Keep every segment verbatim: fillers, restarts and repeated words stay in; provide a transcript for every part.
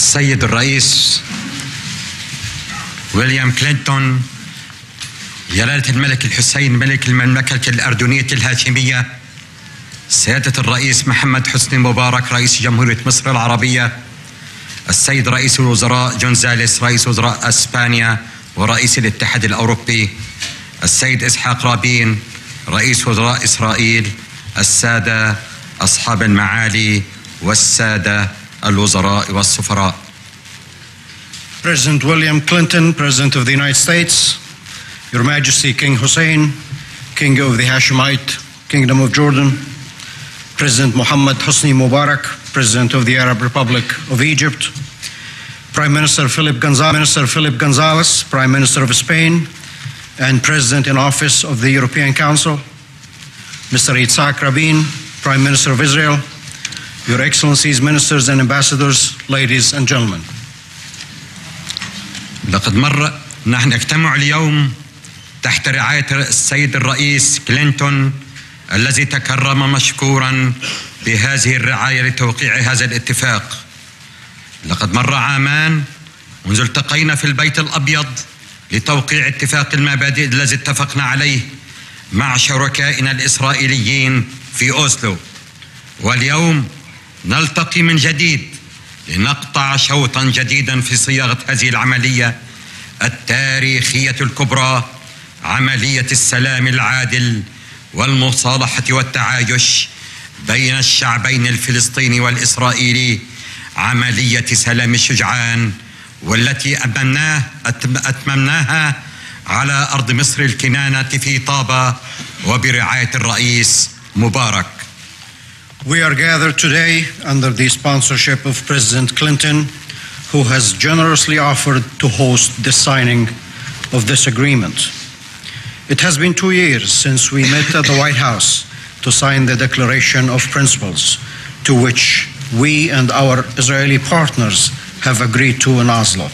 السيد الرئيس ويليام كلينتون، جلالة الملك الحسين ملك المملكة الأردنية الهاشمية، سيادة الرئيس محمد حسني مبارك رئيس جمهورية مصر العربية، السيد رئيس الوزراء جونزاليس رئيس وزراء أسبانيا ورئيس الاتحاد الأوروبي، السيد إسحاق رابين رئيس وزراء إسرائيل، السادة أصحاب المعالي والسادة الوزراء والسفراء. President William Clinton, President of the United States, Your Majesty King Hussein, King of the Hashemite Kingdom of Jordan, President Mohammed Hosni Mubarak, President of the Arab Republic of Egypt, Prime Minister Philip Gonzalez, Minister Philip Gonzalez, Prime Minister of Spain, and President in Office of the European Council, Mister Yitzhak Rabin, Prime Minister of Israel, Your Excellencies, Ministers and Ambassadors, ladies and gentlemen. لقد مر نحن نجتمع اليوم تحت رعاية السيد الرئيس كلينتون الذي تكرم مشكورا بهذه الرعاية لتوقيع هذا الاتفاق. لقد مر عامان منذ التقينا في البيت الأبيض لتوقيع اتفاق المبادئ الذي اتفقنا عليه مع شركائنا الإسرائيليين في أوسلو، واليوم نلتقي من جديد لنقطع شوطا جديدا في صياغة هذه العملية التاريخية الكبرى، عملية السلام العادل والمصالحة والتعايش بين الشعبين الفلسطيني والإسرائيلي، عملية سلام الشجعان والتي أتممناه أتممناها على أرض مصر الكنانة في طابة وبرعاية الرئيس مبارك. We are gathered today under the sponsorship of President Clinton, who has generously offered to host the signing of this agreement. It has been two years since we met at the White House to sign the Declaration of Principles, to which we and our Israeli partners have agreed to in Oslo.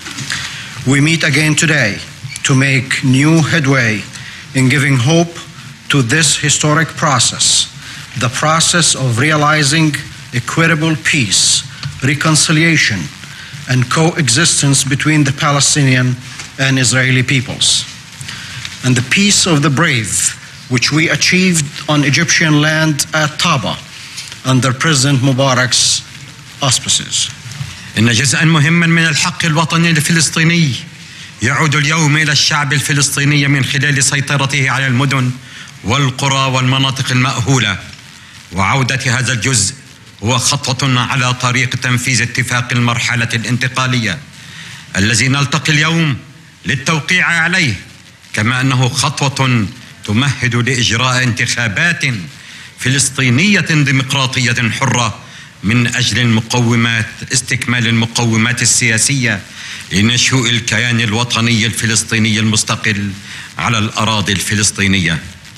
We meet again today to make new headway in giving hope to this historic process, the process of realizing equitable peace, reconciliation, and coexistence between the Palestinian and Israeli peoples. And the peace of the brave, which we achieved on Egyptian land at Taba under President Mubarak's auspices. إن جزءا مهما من الحق الوطني الفلسطيني يعود اليوم إلى الشعب الفلسطيني من خلال سيطرته على المدن والقرى والمناطق المأهولة، وعودة هذا الجزء هو خطوة على طريق تنفيذ اتفاق المرحلة الانتقالية الذي نلتقي اليوم للتوقيع عليه، كما أنه خطوة تمهد لإجراء انتخابات فلسطينية ديمقراطية حرة من أجل المقومات استكمال المقومات السياسية لنشوء الكيان الوطني الفلسطيني المستقل على الأراضي الفلسطينية.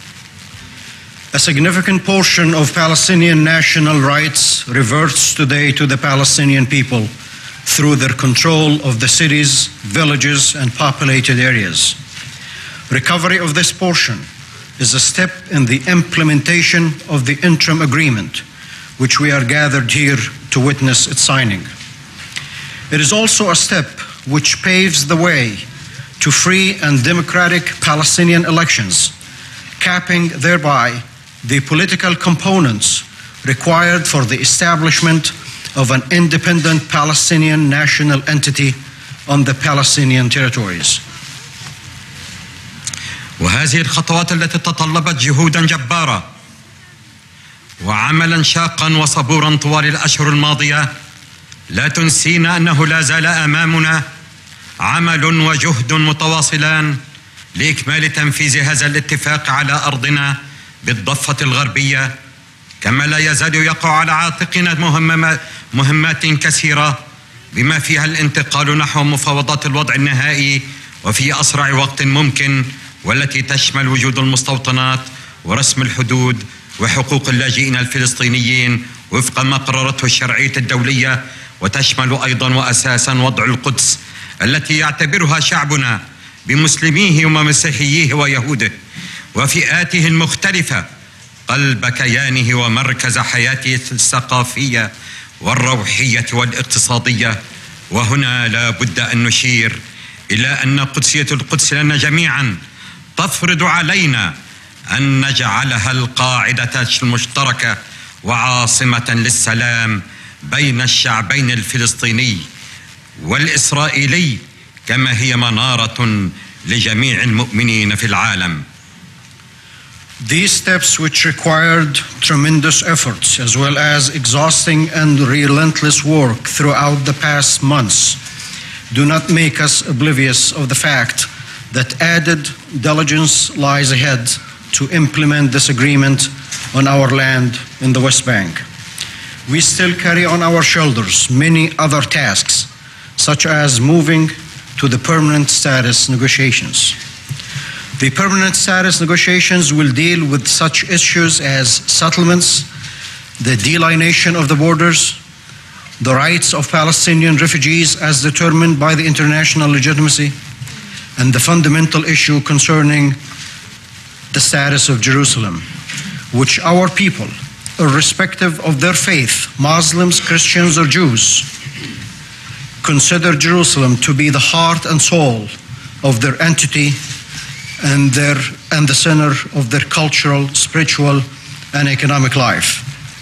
A significant portion of Palestinian national rights reverts today to the Palestinian people through their control of the cities, villages, and populated areas. Recovery of this portion is a step in the implementation of the interim agreement, which we are gathered here to witness its signing. It is also a step which paves the way to free and democratic Palestinian elections, capping thereby the political components required for the establishment of an independent Palestinian national entity on the Palestinian territories. وهذه الخطوات التي تطلبت جهودا جبارة وعملا شاقا وصبورا طوال الأشهر الماضية لا تنسينا أنه لا زال أمامنا عمل وجهد متواصلان لإكمال تنفيذ هذا الاتفاق على أرضنا بالضفة الغربية، كما لا يزال يقع على عاتقنا مهمات كثيرة بما فيها الانتقال نحو مفاوضات الوضع النهائي وفي أسرع وقت ممكن، والتي تشمل وجود المستوطنات ورسم الحدود وحقوق اللاجئين الفلسطينيين وفق ما قررته الشرعية الدولية، وتشمل أيضا وأساسا وضع القدس التي يعتبرها شعبنا بمسلميه ومسيحييه ويهوده وفئاته المختلفة قلب كيانه ومركز حياته الثقافية والروحية والاقتصادية وهنا لا بد أن نشير إلى أن قدسية القدس لنا جميعا تفرض علينا أن نجعلها القاعدة المشتركة وعاصمة للسلام بين الشعبين الفلسطيني والإسرائيلي، كما هي منارة لجميع المؤمنين في العالم. These steps, which required tremendous efforts as well as exhausting and relentless work throughout the past months, do not make us oblivious of the fact that added diligence lies ahead to implement this agreement on our land in the West Bank. We still carry on our shoulders many other tasks, such as moving to the permanent status negotiations. The permanent status negotiations will deal with such issues as settlements, the delineation of the borders, the rights of Palestinian refugees as determined by the international legitimacy, and the fundamental issue concerning the status of Jerusalem, which our people, irrespective of their faith, Muslims, Christians, or Jews, consider Jerusalem to be the heart and soul of their entity and, their, and the center of their cultural, spiritual, and economic life.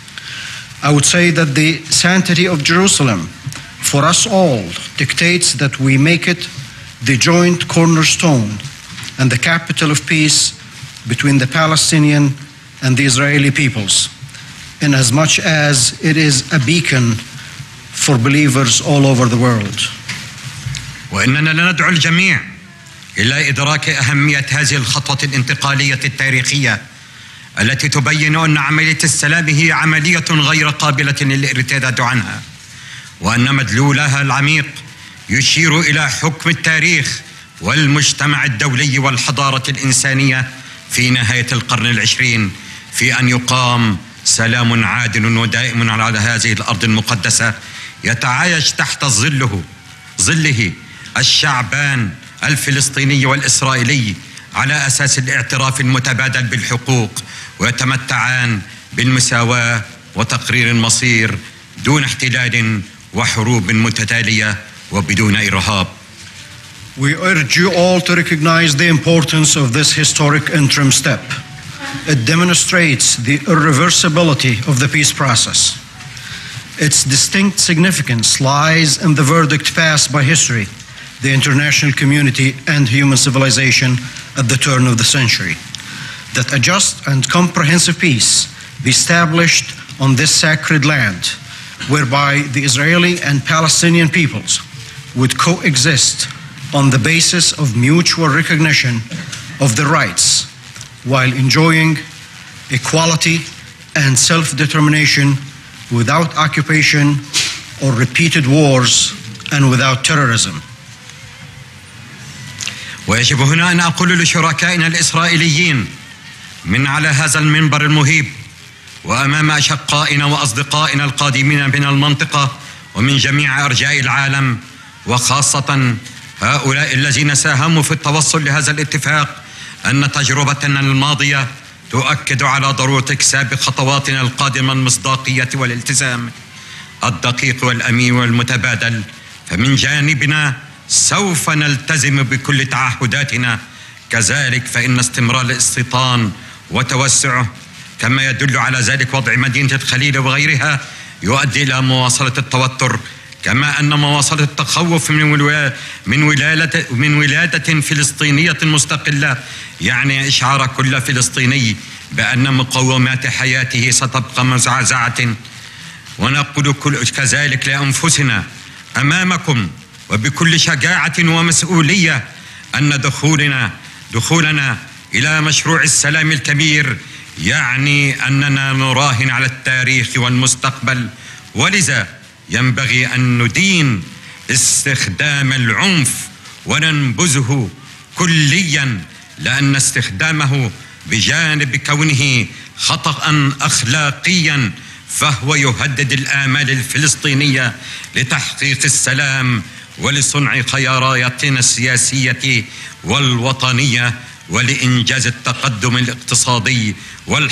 I would say that the sanctity of Jerusalem for us all dictates that we make it the joint cornerstone and the capital of peace between the Palestinian and the Israeli peoples, inasmuch as it is a beacon for believers all over the world. وإننا ندعو الجميع إلى إدراك أهمية هذه الخطوة الانتقالية التاريخية التي تبين أن عملية السلام هي عملية غير قابلة للارتداد عنها، وأن مدلولها العميق يشير إلى حكم التاريخ والمجتمع الدولي والحضارة الإنسانية في نهاية القرن العشرين في أن يقام سلام عادل ودائم على هذه الأرض المقدسة يتعايش تحت ظله ظله الشعبان الفلسطيني والإسرائيلي على أساس الاعتراف المتبادل بالحقوق، ويتمتعان بالمساواة وتقرير المصير دون احتلال وحروب متتالية وبدون إرهاب. We urge you all to recognize the importance of this historic interim step. It demonstrates the irreversibility of the peace process. Its distinct significance lies in the verdict passed by history, the international community, and human civilization at the turn of the century, that a just and comprehensive peace be established on this sacred land, whereby the Israeli and Palestinian peoples would coexist on the basis of mutual recognition of their rights, while enjoying equality and self-determination without occupation or repeated wars and without terrorism. ويجب هنا أن أقول لشركائنا الإسرائيليين من على هذا المنبر المهيب وأمام أشقائنا وأصدقائنا القادمين من المنطقة ومن جميع أرجاء العالم، وخاصة هؤلاء الذين ساهموا في التوصل لهذا الاتفاق، أن تجربتنا الماضية تؤكد على ضرورة إكساب خطواتنا القادمة المصداقية والالتزام الدقيق والأمين والمتبادل. فمن جانبنا سوف نلتزم بكل تعهداتنا، كذلك فإن استمرار الاستيطان وتوسعه كما يدل على ذلك وضع مدينة الخليل وغيرها يؤدي إلى مواصلة التوتر، كما أن مواصلة التخوف من من ولادة من ولادة فلسطينية مستقلة يعني إشعار كل فلسطيني بأن مقومات حياته ستبقى مزعزعة. ونقول كذلك لأنفسنا أمامكم وبكل شجاعة ومسؤولية أن دخولنا دخولنا إلى مشروع السلام الكبير يعني أننا نراهن على التاريخ والمستقبل، ولذا ينبغي أن ندين استخدام العنف وننبذه كليا، لأن استخدامه بجانب كونه خطأ أخلاقيا فهو يهدد الآمال الفلسطينية لتحقيق السلام ولصنع خياراتنا السياسية والوطنية ولإنجاز التقدم الاقتصادي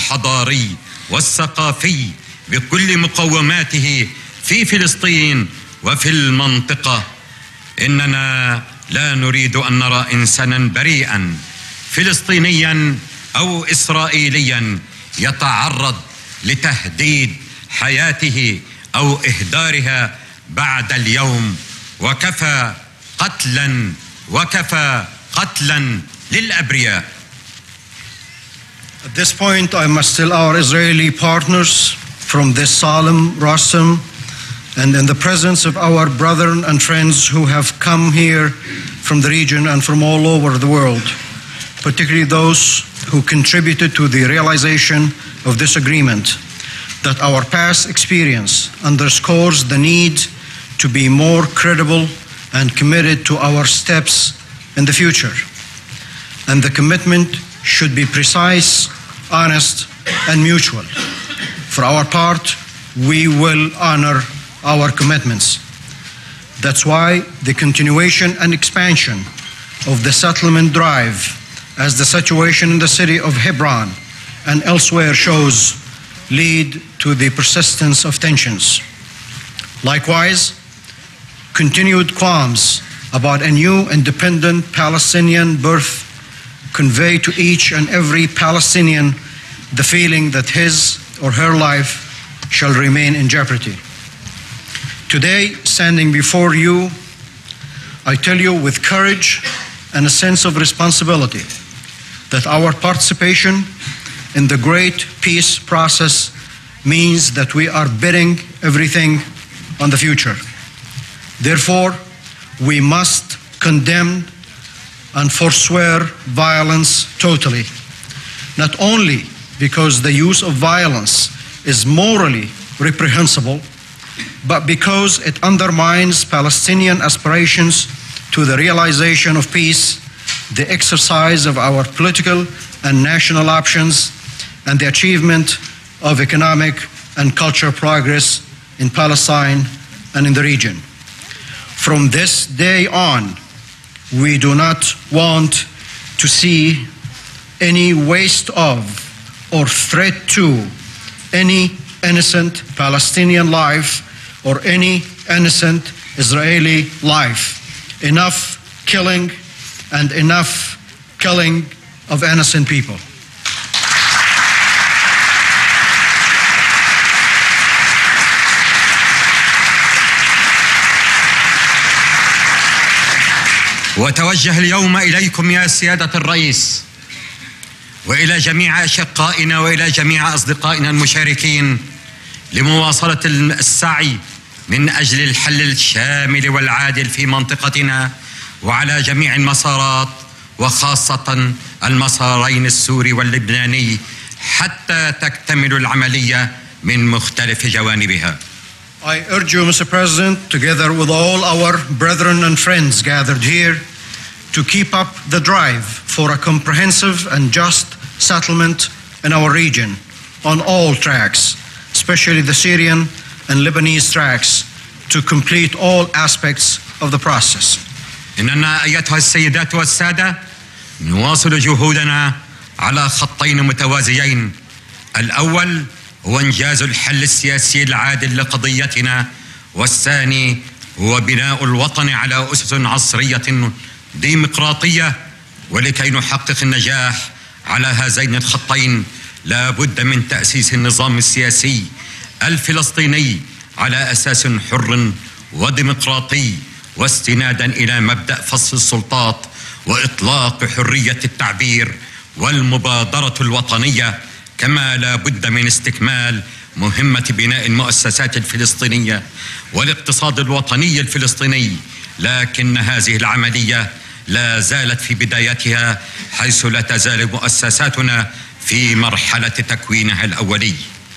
والحضاري والثقافي بكل مقوماته في فلسطين وفي المنطقة. إننا لا نريد أن نرى إنسانا بريئا فلسطينيا أو إسرائيليا يتعرض لتهديد حياته أو إهدارها بعد اليوم. وكفى قتلا وكفى قتلا للأبرياء. At this point, I must tell our Israeli partners from this solemn rostam and in the presence of our brethren and friends who have come here from the region and from all over the world, particularly those who contributed to the realization of this agreement, that our past experience underscores the need to be more credible and committed to our steps in the future. And the commitment should be precise, honest, and mutual. For our part, we will honor our commitments. That's why the continuation and expansion of the settlement drive, as the situation in the city of Hebron and elsewhere shows, lead to the persistence of tensions. Likewise, continued qualms about a new independent Palestinian birth convey to each and every Palestinian the feeling that his or her life shall remain in jeopardy. Today, standing before you, I tell you with courage and a sense of responsibility that our participation in the great peace process means that we are betting everything on the future. Therefore, we must condemn and forswear violence totally, not only because the use of violence is morally reprehensible, but because it undermines Palestinian aspirations to the realization of peace, the exercise of our political and national options, and the achievement of economic and cultural progress in Palestine and in the region. From this day on, we do not want to see any waste of or threat to any innocent Palestinian life or any innocent Israeli life. Enough killing and enough killing of innocent people. وأتوجه اليوم إليكم يا سيادة الرئيس وإلى جميع أشقائنا وإلى جميع أصدقائنا المشاركين لمواصلة السعي من أجل الحل الشامل والعادل في منطقتنا وعلى جميع المسارات، وخاصة المسارين السوري واللبناني، حتى تكتمل العملية من مختلف جوانبها. I urge you, Mister President, together with all our brethren and friends gathered here, to keep up the drive for a comprehensive and just settlement in our region on all tracks, especially the Syrian and Lebanese tracks, to complete all aspects of the process. إننا أيتها السيدات والسادة نواصل جهودنا على خطين متوازيين. الأول هو إنجاز الحل السياسي العادل لقضيتنا، والثاني هو بناء الوطن على أسس عصرية ديمقراطية. ولكي نحقق النجاح على هذين الخطين لا بد من تأسيس النظام السياسي الفلسطيني على أساس حر وديمقراطي، واستنادا إلى مبدأ فصل السلطات وإطلاق حرية التعبير والمبادرة الوطنية، كما لا بد من استكمال مهمة بناء المؤسسات الفلسطينية والاقتصاد الوطني الفلسطيني. لكن هذه العملية لا زالت في بدايتها، حيث لا تزال مؤسساتنا في مرحلة تكوينها الأولي.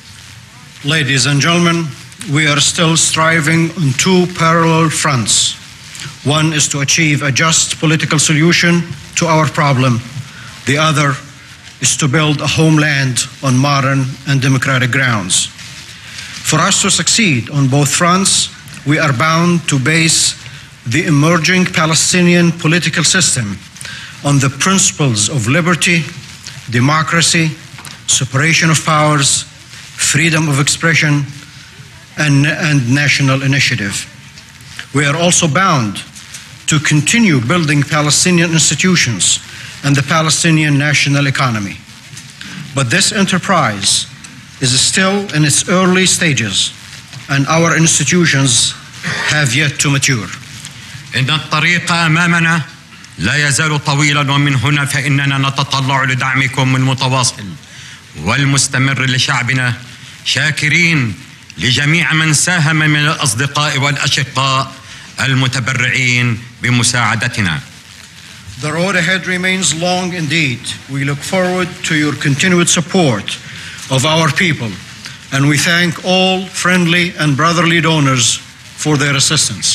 Ladies and gentlemen, we are still striving on two parallel fronts. One is to achieve a just political solution to our problem. The other is to build a homeland on modern and democratic grounds. For us to succeed on both fronts, we are bound to base the emerging Palestinian political system on the principles of liberty, democracy, separation of powers, freedom of expression, and, and national initiative. We are also bound to continue building Palestinian institutions and the Palestinian national economy. But this enterprise is still in its early stages, and our institutions have yet to mature. إن الطريق أمامنا لا يزال طويلا، ومن هنا فإننا نتطلع لدعمكم المتواصل والمستمر لشعبنا، شاكرين لجميع من ساهم من الأصدقاء والأشقاء المتبرعين بمساعدتنا. The road ahead remains long indeed. We look forward to your continued support of our people, and we thank all friendly and brotherly donors for their assistance.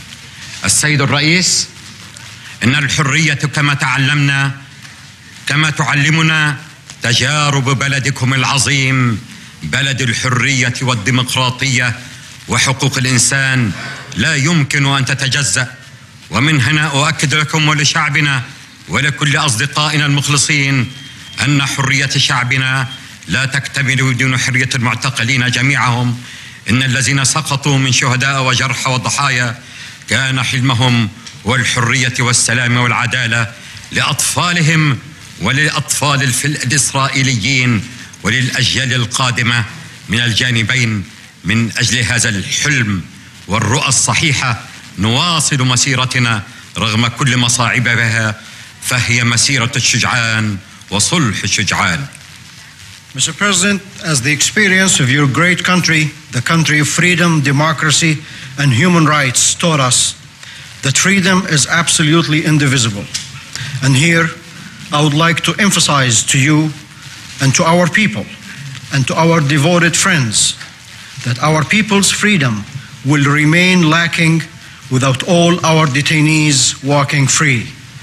السيد الرئيس، إن الحرية كما تعلمنا كما تعلمنا تجارب بلدكم العظيم، بلد الحرية والديمقراطية وحقوق الإنسان، لا يمكن أن تتجزأ. ومن هنا أؤكد لكم ولشعبنا ولكل أصدقائنا المخلصين أن حرية شعبنا لا تكتمل بدون حرية المعتقلين جميعهم. إن الذين سقطوا من شهداء وجرحى وضحايا كان حلمهم والحرية والسلام والعدالة لأطفالهم وللأطفال الإسرائيليين وللأجيال القادمة من الجانبين. من أجل هذا الحلم والرؤى الصحيحة نواصل مسيرتنا رغم كل مصاعبها، فهي مسيرة الشجعان وصلح الشجعان. Mister President, as the experience of your great country, the country of freedom, democracy, and human rights taught us, that freedom is absolutely indivisible. And here, I would like to emphasize to you and to our people and to our devoted friends that our people's freedom will remain lacking without all our detainees walking free.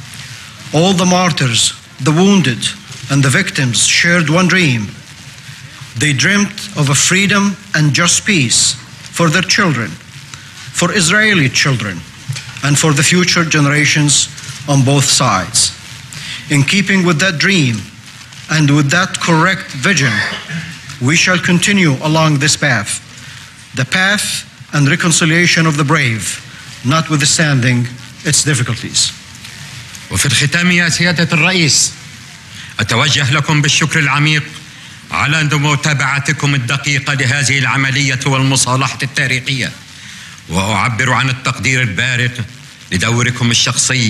All the martyrs, the wounded, and the victims shared one dream. They dreamt of a freedom and just peace for their children, for Israeli children, and for the future generations on both sides. In keeping with that dream and with that correct vision, we shall continue along this path, the path and reconciliation of the brave, notwithstanding its difficulties. وفي الختام يا سيادة الرئيس، أتوجه لكم بالشكر العميق على متابعتكم الدقيقة لهذه العملية والمصالحة التاريخية، وأعبر عن التقدير البارع لدوركم الشخصي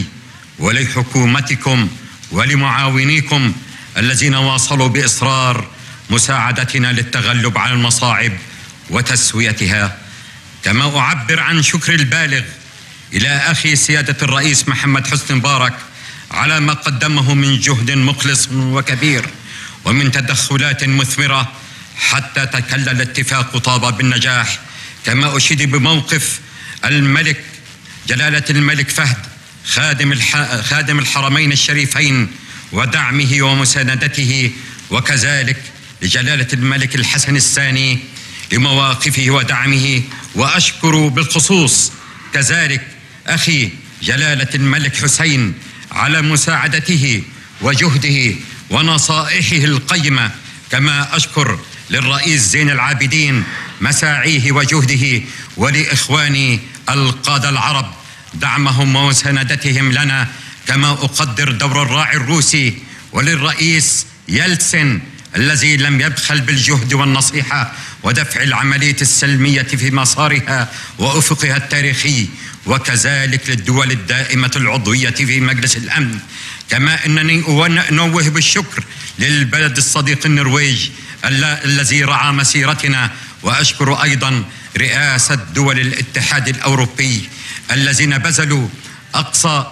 ولحكومتكم ولمعاونيكم الذين واصلوا بإصرار مساعدتنا للتغلب على المصاعب وتسويتها. كما أعبر عن شكر البالغ إلى أخي سيادة الرئيس محمد حسني مبارك على ما قدمه من جهد مخلص وكبير ومن تدخلات مثمرة حتى تكلل الاتفاق طاب بالنجاح. كما أشيد بموقف الملك جلالة الملك فهد خادم الح... خادم الحرمين الشريفين ودعمه ومساندته، وكذلك لجلالة الملك الحسن الثاني لمواقفه ودعمه. وأشكر بالخصوص كذلك أخي جلالة الملك حسين على مساعدته وجهده ونصائحه القيمة. كما أشكر للرئيس زين العابدين مساعيه وجهده، ولإخواني القادة العرب دعمهم ومساندتهم لنا. كما أقدر دور الراعي الروسي وللرئيس يلتسن الذي لم يبخل بالجهد والنصيحة ودفع العملية السلمية في مسارها وأفقها التاريخي، وكذلك للدول الدائمة العضوية في مجلس الأمن. كما أنني أنوه بالشكر للبلد الصديق النرويج الذي رعى مسيرتنا، وأشكر أيضا رئاسة دول الاتحاد الأوروبي الذين بذلوا أقصى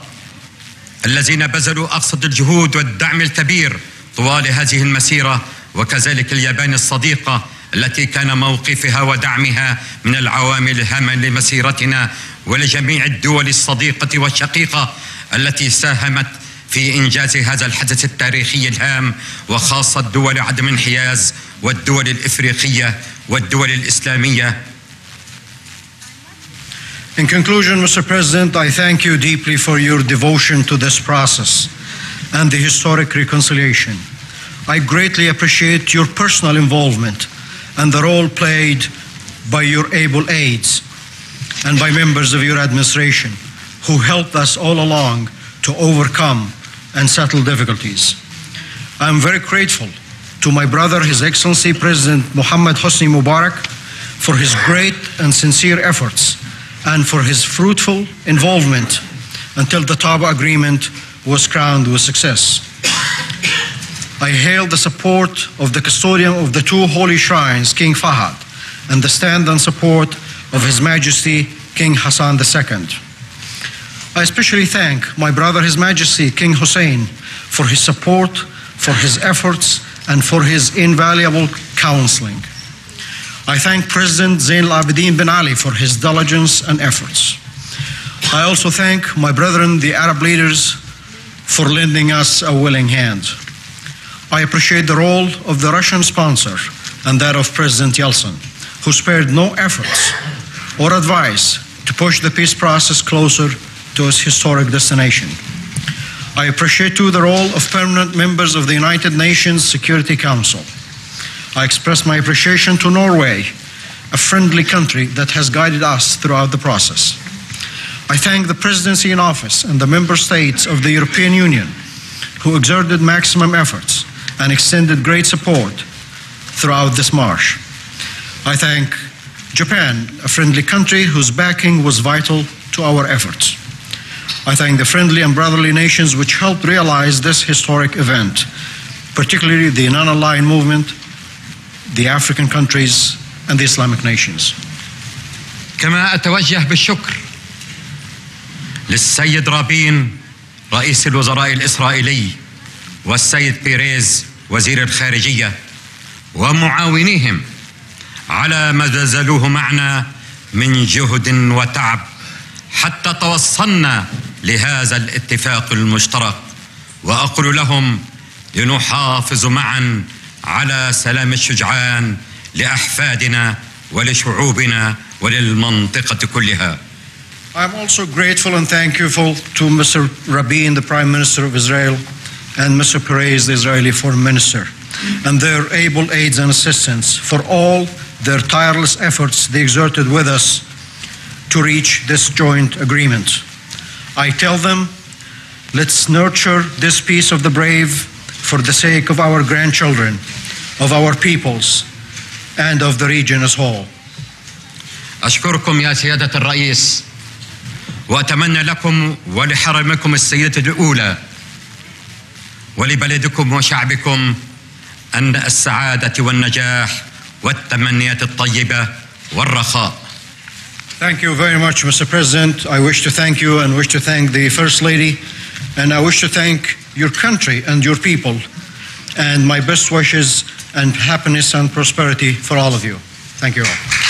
الذين بذلوا أقصى الجهود والدعم الكبير طوال هذه المسيرة، وكذلك اليابان الصديقة التي كان موقفها ودعمها من العوامل الهامة لمسيرتنا، ولجميع الدول الصديقة والشقيقة التي ساهمت في إنجاز هذا الحدث التاريخي الهام، وخاصة دول عدم الانحياز والدول الإفريقية والدول الإسلامية. In conclusion, Mister President, I thank you deeply for your devotion to this process and the historic reconciliation. I greatly appreciate your personal involvement and the role played by your able aides. and by members of your administration who helped us all along to overcome and settle difficulties. I am very grateful to my brother, His Excellency President Mohammed Hosni Mubarak, for his great and sincere efforts and for his fruitful involvement until the Taba Agreement was crowned with success. I hail the support of the custodian of the two holy shrines, King Fahad, and the stand and support of His Majesty King Hassan the Second. I especially thank my brother, His Majesty King Hussein, for his support, for his efforts, and for his invaluable counseling. I thank President Zain al-Abidin bin Ali for his diligence and efforts. I also thank my brethren, the Arab leaders, for lending us a willing hand. I appreciate the role of the Russian sponsor and that of President Yeltsin, who spared no efforts or advice to push the peace process closer to its historic destination. I appreciate too the role of permanent members of the United Nations Security Council. I express my appreciation to Norway, a friendly country that has guided us throughout the process. I thank the Presidency in office and the member states of the European Union who exerted maximum efforts and extended great support throughout this march. I thank Japan, a friendly country whose backing was vital to our efforts. I thank the friendly and brotherly nations which helped realize this historic event, particularly the non-aligned movement, the African countries, and the Islamic nations. كما أتوجه بالشكر للسيد رابين رئيس الوزراء الإسرائيلي والسيد بيريز وزير الخارجية ومعاونيهم على ما بذلوه معنا من جهد وتعب حتى توصلنا لهذا الاتفاق المشترك، وأقول لهم لنحافظ معا على سلام الشجعان لأحفادنا ولشعوبنا وللمنطقة كلها. I am also grateful and thankful to Mister Rabin, the Prime Minister of Israel, and Mister Perez, the Israeli Foreign Minister, and their able aides and assistants for all their tireless efforts they exerted with us to reach this joint agreement. I tell them, let's nurture this peace of the brave for the sake of our grandchildren, of our peoples, and of the region as whole. أشكركم يا سيادة الرئيس، وأتمنى لكم ولحرمكم السيدة الأولى ولبلدكم وشعبكم أن السعادة والنجاح والتمنيات الطيبة والرخاء. Thank you very much, Mister President. I wish to thank you and wish to thank the First Lady, and I wish to thank your country and your people, and my best wishes and happiness and prosperity for all of you. Thank you all.